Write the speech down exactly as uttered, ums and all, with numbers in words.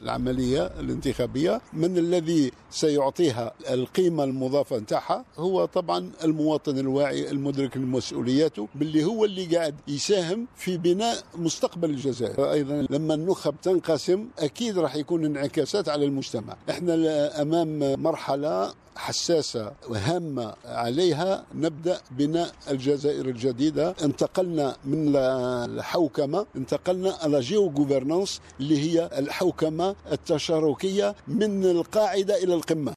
العملية الانتخابية. من الذي سيعطيها القيمة المضافة نتاعها؟ هو طبعا المواطن الواعي المدرك لمسؤولياته، باللي هو اللي قاعد يساهم في بناء مستقبل الجزائر. أيضا لما النخب تنقسم أكيد راح يكون انعكاسات على المجتمع. احنا أمام مرحلة حساسة وهامة، عليها نبدأ بناء الجزائر الجديدة. انتقلنا من الحوكمة، انتقلنا إلى جيو غوفرنانس اللي هي الحوكمة التشاركية من القاعدة إلى القمة.